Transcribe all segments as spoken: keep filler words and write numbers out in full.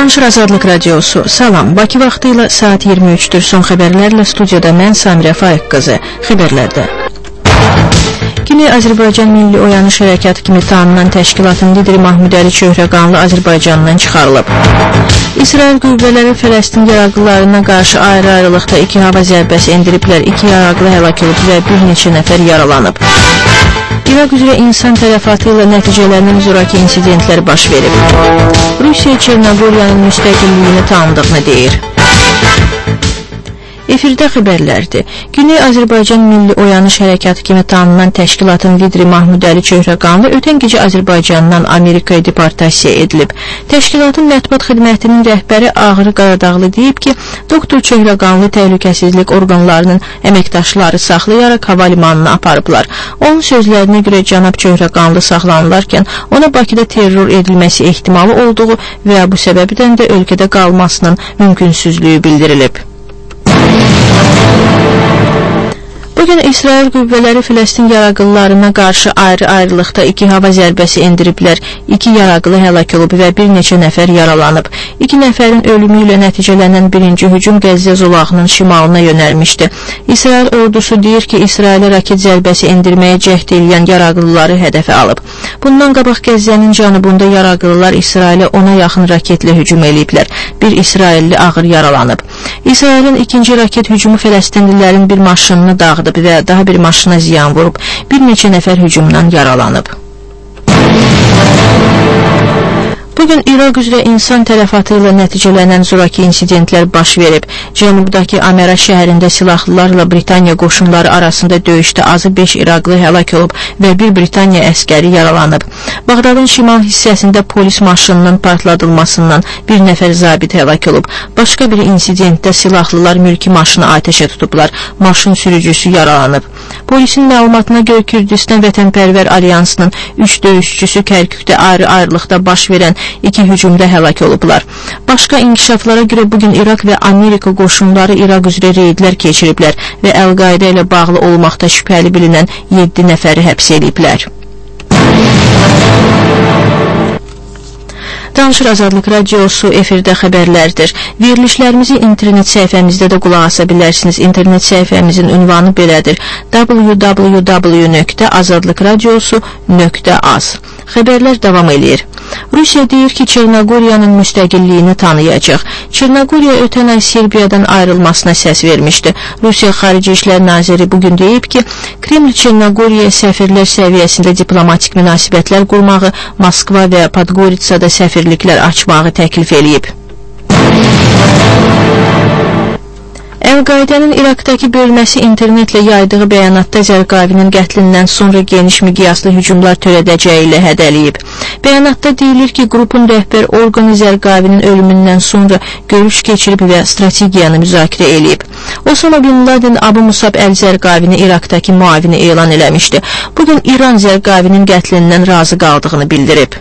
Danışır Azadlıq Radiosu. Salam, Bakı vaxtı ilə saat iyirmi üçdür. Son xəbərlərlə studiyada mən Samirə Faiq qızı. Xəbərlərdə. Güney Azərbaycan Milli Oyanış Hərəkatı kimi tanınan təşkilatın lideri Mahmud Əli Çöhrəqanlı Azərbaycandan çıxarılıb. İsrail qüvvələri Fələstin yaraqlılarına qarşı ayrı-ayrılıqda iki hava zərbəsi endiriblər, iki yaraqlı həlak olub və bir neçə nəfər yaralanıb. İraq üzrə insan tələfatı ilə nəticələnən zorakı insidentlər baş verib. Rusiya Çernogoriyanın müstəqilliyini tanıdığını deyir. Efirdə xəbərlərdir. Güney Azərbaycan Milli Oyanış Hərəkatı kimi tanınan təşkilatın lideri Mahmud Əli Çöhrəqanlı ötən gecə Azərbaycandan Amerikaya deportasiya edilib. Təşkilatın mətbuat xidmətinin rəhbəri Ağrı Qaradağlı deyib ki, doktor Çöhrəqanlı təhlükəsizlik orqanlarının əməkdaşları saxlayaraq hava limanına aparıblar. Onun sözlərinə görə cənab Çöhrəqanlı saxlanılarkən ona Bakıda terror edilməsi ehtimalı olduğu və bu səbəbdən də ölkədə qalmasının mümkünsüzlüyü bildirilib. Bugün İsrail qüvvələri Fələstin yaraqlılarına qarşı ayrı-ayrılıqda iki hava zərbəsi endiriblər, iki yaraqlı həlak olub və bir neçə nəfər yaralanıb. İki nəfərin ölümü ilə nəticələnən birinci hücum Qəzzə zolağının şimalına yönəlmişdi. İsrail ordusu deyir ki, İsrailə raket zərbəsi endirməyə cəhd edən yaraqlıları hədəfə alıb. Bundan qabaq Qəzzənin cənubunda yaraqlılar İsrailə ona yaxın raketlə hücum eləyiblər. Bir İsrailli ağır yaralanıb. İsrailin ikinci raket hücumu Fələstinlilərin bir maşınını dağıdıb və daha bir maşına ziyan vurub, bir neçə nəfər hücumdan yaralanıb. Bugün İraq üzrə insan tələfatı ilə nəticələnən zorakı insidentlər baş verib. Cənubdakı Amera şəhərində silahlılarla Britaniya qoşunları arasında döyüşdə azı beş İraqlı həlak olub və bir Britaniya əskəri yaralanıb. Bağdadın şimal hissəsində polis maşınının partladılmasından bir nəfər zabit həlak olub. Başqa bir insidentdə silahlılar mülki maşını atəşə tutublar. Maşın sürücüsü yaralanıb. Polisin məlumatına görə Kürdistan Vətənpərvər Alyansının üç döyüşçüsü Kərkükdə ayrı-ayrılıqda baş verən iki hücumda həlak olublar. Başqa inkişaflara görə bugün İraq və Amerika qoşunları İraq üzrə reydlər keçiriblər və Əl-Qaidə ilə bağlı olmaqda şübhəli bilinən yeddi nəfəri həbs ediblər. Danışır Azadlıq Radiosu efirdə xəbərlərdir. Verilişlərimizi internet səhifəmizdə də qulaq asa bilərsiniz. İnternet səhifəmizin ünvanı belədir: w w w nöqtə azadlıqradiosu nöqtə az. Xəbərlər davam edir. Rusiya deyir ki, Çernogoriyanın müstəqilliyini tanıyacaq. Çernogoriya ötən ay Serbiyadan ayrılmasına səs vermişdi. Rusiya Xarici İşlər Naziri bugün deyib ki, Kreml Çernogoriyaya səfirlər səviyyəsində diplomatik münasibətlər qurmağı, Moskva və Podgoritsada səfirliklər açmağı təklif eləyib. Əl-Qaidənin İraqdakı bölməsi internetlə yaydığı bəyanatda Zərqavinin qətlindən sonra geniş miqyaslı hücumlar törədəcəyi ilə hədəliyib. Bəyanatda deyilir ki, qrupun rəhbər orqanı Zərqavinin ölümündən sonra görüş keçirib və strategiyanı müzakirə eləyib. Osama Bin Laden Abu Musab Əl-Zərqavini İraqdakı muavini elan eləmişdi. Bugün İran Zərqavinin qətlindən razı qaldığını bildirib.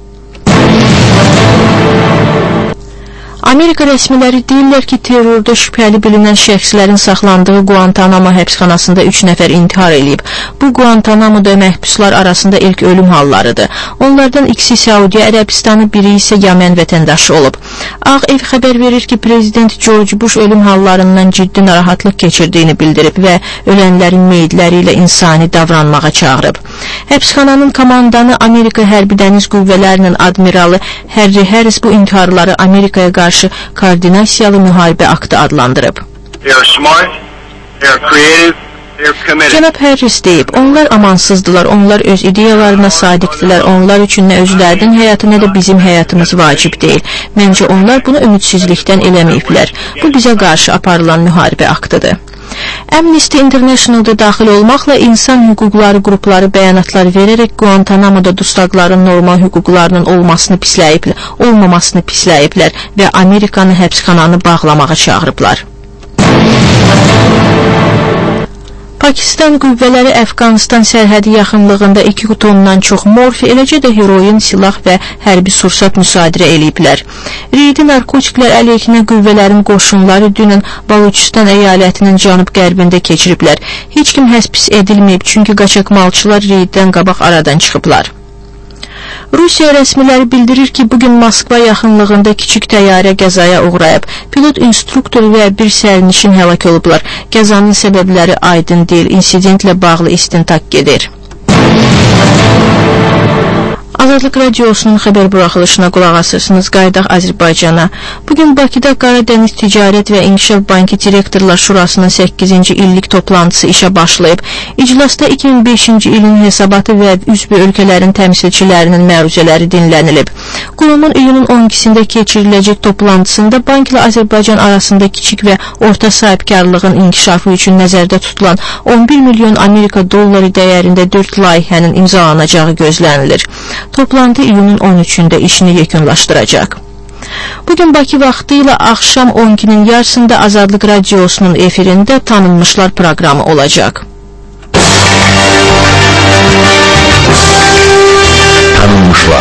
Amerika rəsmiləri deyirlər ki, terrorda şübhəli bilinən şəxslərin saxlandığı Guantanamo həbsxanasında üç nəfər intihar eləyib. Bu Guantanamoda məhbuslar arasında ilk ölüm hallarıdır. Onlardan ikisi Saudiya Ərəbistanı, biri isə Yamen vətəndaşı olub. Ağ Ev xəbər verir ki, Prezident George Bush ölüm hallarından ciddi narahatlıq keçirdiyini bildirib və ölənlərin meyidləri ilə insani davranmağa çağırıb. Həbsxananın komandanı Amerika Hərbi Dəniz Qüvvələrinin admiralı Harry Harris bu intiharları Amerikaya qarşı koordinasiyalı müharibə aktı adlandırıb. Cənab Harris deyib, onlar amansızdılar, onlar öz ideyalarına sadiqdilər, onlar üçün nə özlərinin həyatı, nə də bizim həyatımız vacib deyil. Məncə onlar bunu ümidsizlikdən eləməyiblər. Bu bizə qarşı aparılan müharibə aktıdır. Amnesty International'da daxil olmaqla insan hüquqları qrupları bəyanatlar verərək Guantanamoda dustaqların normal hüquqlarının olmasını pisləyiblər, olmamasını pisləyiblər və Amerikanı həbsxananı bağlamağa çağırıblar. Pakistan qüvvələri Əfqanistan sərhədi yaxınlığında iki tondan çox morfi, eləcə də heroin, silah və hərbi sursat müsadirə eləyiblər. Reydi narkotiklər əleyhinə qüvvələrin qoşunları dünən Baluchistan əyalətinin cənub-qərbində keçiriblər. Heç kim həbs edilməyib, çünki qaçaqmalçılar reyddən qabaq aradan çıxıblar. Rusiya rəsmiləri bildirir ki, bugün Moskva yaxınlığında kiçik təyyarə qəzaya uğrayıb. Pilot, instruktor və bir sərnişin həlak olublar. Qəzanın səbəbləri aydın deyil. İnsidentlə bağlı istintaq gedir. Azadlıq Radiosunun xəbər buraxılışına qulaq asırsınız. Qayıdaq Azərbaycana. Bugün Bakıda Qaradəniz Ticarət və İnkişaf Bankı Direktorlar Şurasının səkkizinci illik toplantısı işə başlayıb. İclasda iki min beşinci ilin hesabatı və üzvü ölkələrin təmsilçilərinin məruzələri dinlənilib. Qurumun iyunun on ikisində keçiriləcək toplantısında bank ilə Azərbaycan arasında kiçik və orta sahibkarlığın inkişafı üçün nəzərdə tutulan on bir milyon Amerika dolları dəyərində dörd layihənin imzalanacağı gözlənilir. Toplantı iyunun on üçündə işini yekunlaşdıracaq. Bugün Bakı vaxtı ilə axşam on ikinin yarısında Azadlıq Radiosunun efirində Tanınmışlar proqramı olacaq. Tanınmışlar.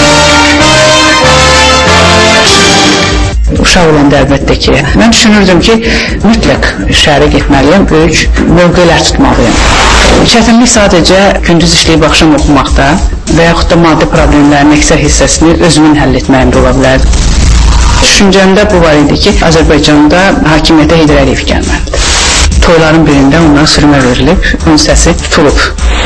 Uşaq olanda əlbəttə ki, mən düşünürdüm ki, mütləq şəhərə getməliyəm, böyük mövqelər tutmalıyım. Çətinlik sadəcə gündüz işləyib axşam oxumaqda və yaxud da maddi problemlərin əksər hissəsini özümün həll etməyimdə ola bilərdi. Düşüncəmdə bu var idi ki, Azərbaycanda hakimiyyətə Heydər Əliyev gəlməlidir. Toyların birində ondan sürmə verilib, onun səsi tutulub.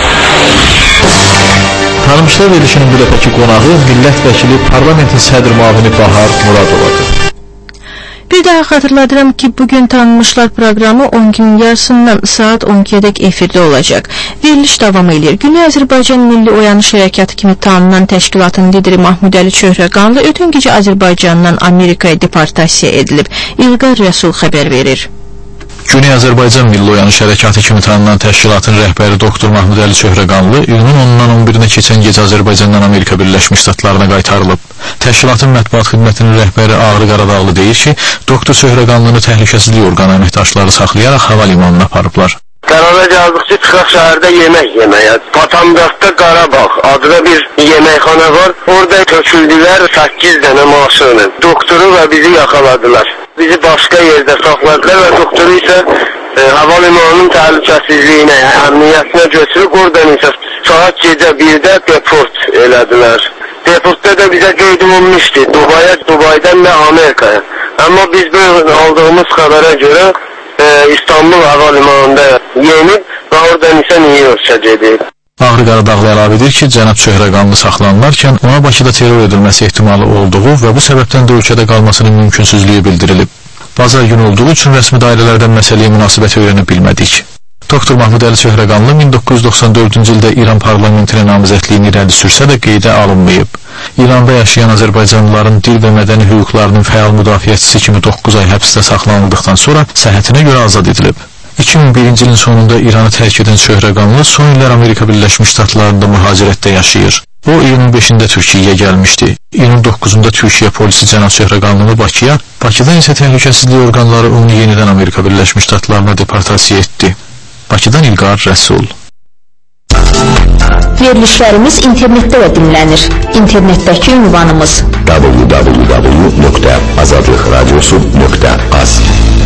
Tanınmışlar verilişinin bu dəfəki qonağı millət vəkili parlamentin sədr müavini Bahar Muradovadır. Bir daha xatırladıram ki, bugün Tanınmışlar proqramı on ikinin yarısından saat on ikiyədək efirdə olacaq. Veriliş davam edir. Güney Azərbaycan Milli Oyanış Hərəkatı kimi tanınan təşkilatın lideri Mahmud Əli Çöhrəqanlı ötən gecə Azərbaycandan Amerikaya deportasiya edilib. İlqar Rəsul xəbər verir. Güney Azərbaycan Milli Oyanış Hərəkatı kimi tanınan təşkilatın rəhbəri doktor Mahmud Əli Çöhrəqanlı iyunun onundan on birinə keçən gecə Azərbaycandan Amerika Birləşmiş Ştatlarına qaytarılıb. Təşkilatın mətbuat xidmətinin rəhbəri Ağrı Qaradağlı deyir ki, doktor Çöhrəqanlını təhlükəsizlik orqanı əməkdaşları saxlayaraq hava limanına aparıblar. Qərara gəldik ki, çıxaq şəhərdə yemək yeməyə. Patambaqda Qarabağ adlı bir yeməkxana var. Orada töküldülər səkkiz dənə maşını. Doktoru və bizi yaxaladılar. Bizi başqa yerdə saxladılar və doktoru isə e, hava limanının təhlükəsizliyinə, əmniyyətinə götürüb oradan isə saat gecə birdə deport elədilər. Deportda da bizə qeyd olunmuşdu Dubaya, Dubaydan və Amerikaya. Amma biz bu aldığımız xəbərə görə e, İstanbul hava limanında yenib və oradan isə New York'a gedib. Ağrı Qaradağlı əlavə edir ki, cənab Çöhrəqanlı saxlanılarkən ona Bakıda terror edilməsi ehtimalı olduğu və bu səbəbdən də ölkədə qalmasının mümkünsüzlüyü bildirilib. Bazar günü olduğu üçün rəsmi dairələrdən məsələyə münasibət öyrənə bilmədik. Doktor Mahmud Əli Çöhrəqanlı min doqquz yüz doxsan dördüncü ildə İran parlamentinə namizədliyini irəli sürsə də qeydə alınmayıb. İranda yaşayan Azərbaycanlıların dil və mədəni hüquqlarının fəal müdafiəçisi kimi doqquz ay həbsdə saxlanıldıqdan sonra səhhətinə görə azad edilib. iki min birinci ilin sonunda İranı tərk edən Çöhrəqanlı son illər Amerika Birləşmiş Ştatlarında mühacirətdə yaşayır. O, iyunun beşində Türkiyəyə gəlmişdi. İyunun doqquzunda Türkiyə polisi cənab Çöhrəqanlını Bakıya, Bakıdan isə təhlükəsizlik orqanları onu yenidən Amerika Birləşmiş Ştatlarına deportasiya etdi. Bakıdan İlqar Rəsul. Verilişlərimiz internetdə də dinlənir. İnternetdəki ünvanımız w w w nöqtə azadlıq radiosu nöqtə az.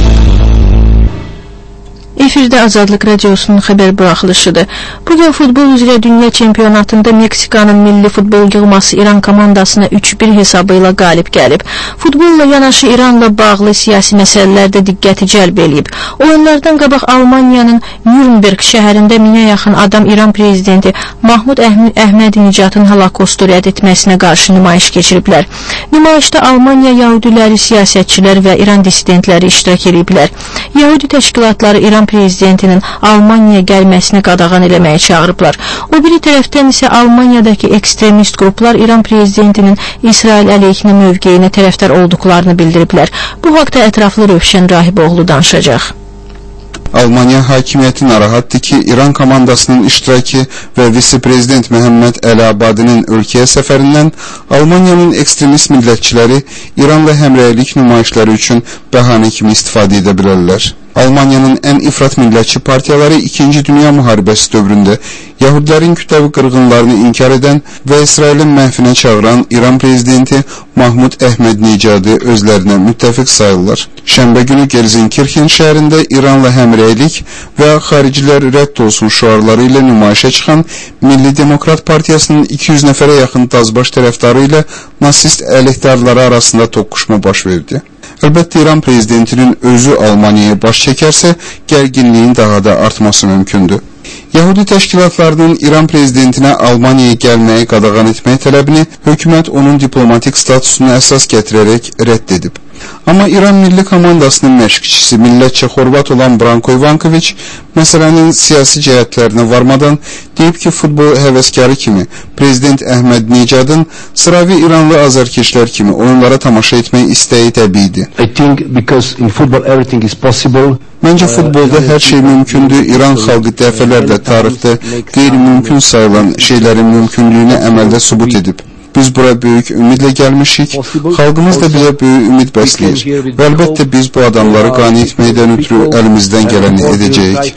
Efirdə Azadlıq Radiosunun xəbər buraxılışıdır. Bugün futbol üzrə dünya çempionatında Meksikanın milli futbol yığması İran komandasına üç bir hesabı ilə qalib gəlib. Futbolla yanaşı İranla bağlı siyasi məsələlər də diqqəti cəlb eləyib. Oyunlardan qabaq Almaniyanın Nürnberg şəhərində minə yaxın adam İran prezidenti Mahmud Əhmədi-Nicatın holokostu rədd etməsinə qarşı nümayiş keçiriblər. Nümayişdə Almaniya yahudiləri, siyasətçilər və İran dissidentləri iştirak ediblər. Yahudi təşkilatları İran prezidentinin Almaniyaya gəlməsini qadağan eləməyə çağırıblar. O biri tərəfdən isə Almaniyadakı ekstremist qruplar İran prezidentinin İsrail əleyhinə mövqeyinə tərəfdar olduqlarını bildiriblər. Bu haqda ətraflı Rövşən Rahiboğlu danışacaq. Almanya hakimiyyəti narahatdır ki, İran komandasının iştirakı və vice-prezident Məhəmməd Əli-Abadinin ölkəyə səfərindən Almaniyanın ekstremist millətçiləri İranla həmrəylik nümayişləri üçün bəhanə kimi istifadə edə bilərlər. Almaniyanın ən ifrat millətçi partiyaları İkinci Dünya müharibəsi dövründə Yahudilərin kütləvi qırğınlarını inkar edən və İsrailin məhvinə çağıran İran prezidenti Mahmud Əhməd-Necadı özlərinə müttəfiq sayırlar. Şənbə günü Gelsenkirchen şəhərində İranla həmrəylik və xaricilər rədd olsun şüarları ilə nümayişə çıxan Milli Demokrat Partiyasının iki yüz nəfərə yaxın dazbaş tərəfdarı ilə nasist əleyhdarları arasında toqquşma baş verdi. Əlbəttə, İran prezidentinin özü Almaniyaya baş çəkərsə, gərginliyin daha da artması mümkündür. Yahudi təşkilatlarının İran prezidentinə Almaniyaya gəlməyi qadağan etmək tələbini hökumət onun diplomatik statusunu əsas gətirərək rədd edib. Amma İran milli komandasının məşqçisi millətçə xorvat olan Branko Ivankoviç məsələnin siyasi cəhətlərinə varmadan deyib ki, futbol həvəskarı kimi prezident Əhməd-Necadın sıravi İranlı azərkeşlər kimi oyunlara tamaşa etmək istəyi təbiidir. Məncə futbolda hər şey mümkündür. İran xalqı dəfələrlə tarixdə qeyri-mümkün sayılan şeylərin mümkünlüyünü əməldə sübut edib. Biz bura böyük ümidlə gəlmişik, xalqımız da bizə böyük ümid bəsləyir və əlbəttə biz bu adamları qane etməkdən ötürü əlimizdən gələni edəcəyik.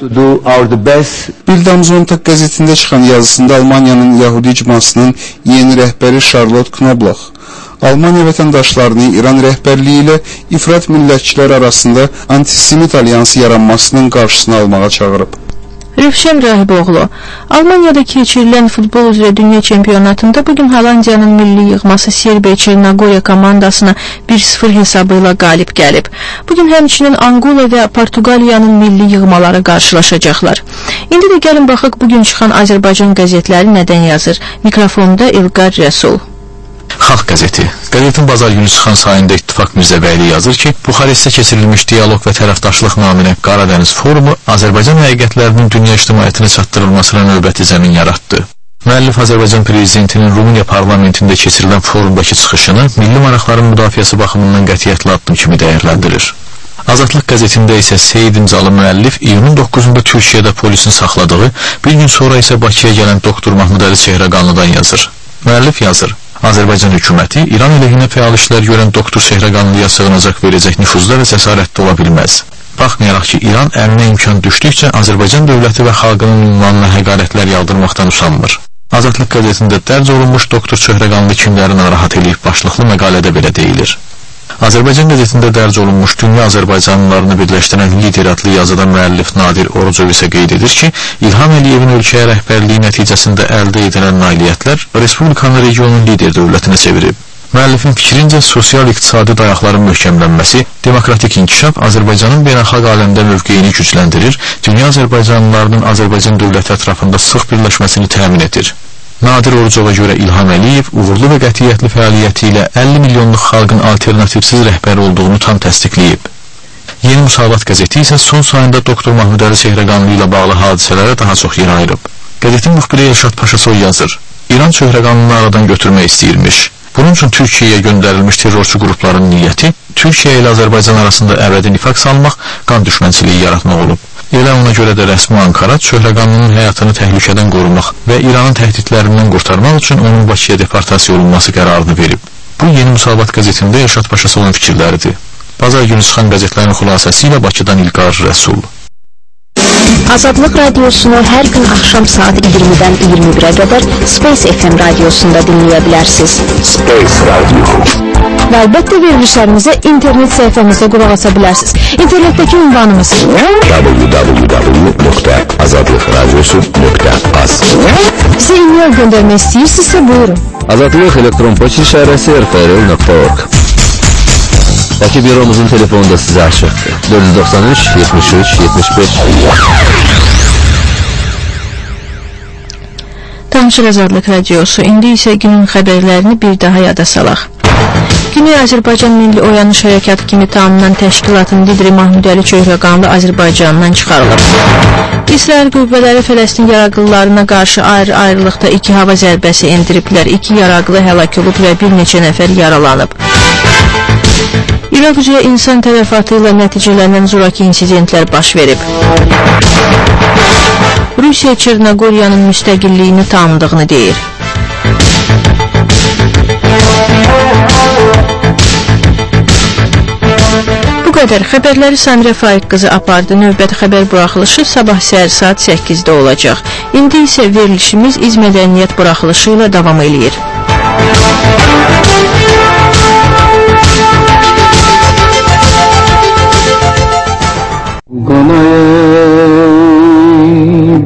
Bild am Sonntag qəzetində çıxan yazısında Almaniyanın Yahudi icmasının yeni rəhbəri Charlotte Knoblauch, Almaniya vətəndaşlarını İran rəhbərliyi ilə ifrat millətçilər arasında antisemit alyansı yaranmasının qarşısını almağa çağırıb. Rövşən Rahiboğlu, Almaniyada keçirilən futbol üzrə dünya çempionatında bugün Hollandiyanın milli yığması Serbiya Çernogoriya komandasına bir sıfır hesabı ilə qalib gəlib. Bugün həmçinin Angola və Portuqaliyanın milli yığmaları qarşılaşacaqlar. İndi də gəlin baxaq bugün çıxan Azərbaycan qəzetləri nədən yazır. Mikrofonda İlqar Rəsul. Xalq qəzeti. Qəzetin bazar günü çıxan sayında İttifaq Mirzəbəyli yazır ki, Buxarestdə keçirilmiş Dialoq və Tərəfdaşlıq naminə Qaradəniz forumu Azərbaycan həqiqətlərinin dünya ictimaiyyətinə çatdırılmasına növbəti zəmin yaratdı. Müəllif Azərbaycan prezidentinin Rumıniya parlamentində keçirilən forumdakı çıxışını milli maraqların müdafiəsi baxımından qətiyyətli addım kimi dəyərləndirir. Azadlıq qəzetində isə Seyid İmzalı müəllif iyunun doqquzunda Türkiyədə polisin saxladığı, bir gün sonra isə Bakıya gələn doktor Mahmud Əli Çehrəqanlıdan yazır. Müəllif yazır. Azərbaycan hökuməti İran əleyhinə fəal işlər görən doktor Çehrəqanlıya sığınacaq verəcək nüfuzda və cəsarətli ola bilməz. Baxmayaraq ki, İran əlinə imkan düşdükcə Azərbaycan dövləti və xalqının ünvanına həqarətlər yaldırmaqdan usanmır. Azadlıq qəzetində dərc olunmuş doktor Çehrəqanlı kimləri narahat eləyib başlıqlı məqalədə belə deyilir. Azərbaycan qəzetində dərc olunmuş dünya Azərbaycanlılarını birləşdirən lider adlı yazıda müəllif Nadir Orucov isə qeyd edir ki, İlham Əliyevin ölkəyə rəhbərliyi nəticəsində əldə edilən nailiyyətlər Respublikanı regionun lider dövlətinə çevirib. Müəllifin fikrincə, sosial-iqtisadi dayaqların möhkəmlənməsi, demokratik inkişaf Azərbaycanın beynəlxalq aləmdə mövqeyini gücləndirir, dünya Azərbaycanlılarının Azərbaycan dövləti ətrafında sıx birləşməsini təmin edir. Nadir Orucova görə İlham Əliyev uğurlu və qətiyyətli fəaliyyəti ilə əlli milyonluq xalqın alternativsiz rəhbəri olduğunu tam təsdiqləyib. Yeni Müsavat qəzeti isə son sayında doktor Mahmud Əli Çehrəqanlı ilə bağlı hadisələrə daha çox yer ayırıb. Qəzetin müxbiri Elşad Paşasoy yazır. İran Çehrəqanlını aradan götürmək istəyirmiş. Bunun üçün Türkiyəyə göndərilmiş terrorçu qrupların niyyəti Türkiyə ilə Azərbaycan arasında əbədi nifaq salmaq, qan düşmənçiliyi yaratmaq olub. Elə ona görə də rəsmi Ankara Çehrəqanlının həyatını təhlükədən qorumaq və İranın təhdidlərindən qurtarmaq üçün onun Bakıya deportasiya olunması qərarını verib. Bu Yeni Müsavat qəzetində Elşad Paşasoyun fikirləridir. Bazar günü çıxan qəzetlərin xülasəsi ilə Bakıdan İlqar Rəsul. Azadlıq radiosunu hər gün axşam saat iyirmidən iyirmi birə qədər Space F M radiosunda dinləyə bilərsiniz. Space Radio. Və əlbəttə verilişlərimizə internet səhifəmizdə qulaq asa bilərsiniz. İnternetdəki ünvanımız w w w nöqtə azadlıq radiosu nöqtə az. Bizə e-mail göndərmək istəyirsinizsə buyurun. Azadlıq elektron poçt şəhərəsi r f r nöqtə org. Bakı büromuzun telefonu da sizə açıqdır. dörd yüz doxsan üç yetmiş üç yetmiş beş. Tanışır Azadlıq Radiosu. İndi isə günün xəbərlərini bir daha yada salaq. Güney Azərbaycan Milli Oyanış Hərəkatı kimi tanınan təşkilatın lideri Mahmud Əli Çehrəqanlı Azərbaycandan çıxarılıb. İsrail qüvvələri Fələstin yaraqlılarına qarşı ayrı-ayrılıqda iki hava zərbəsi endiriblər. İki yaraqlı həlak olub və bir neçə nəfər yaralanıb. İraq üzrə insan tərəfatı ilə nəticələnən zoraki insidentlər baş verib. Rusiya Çernogoriyanın müstəqilliyini tanıdığını deyir. Bu qədər. Xəbərləri Samirə Faiq qızı apardı. Növbəti xəbər buraxılışı sabah səhər saat səkkizdə olacaq. İndi isə verilişimiz İz Mədəniyyət buraxılışı ilə davam eləyir. Qanayı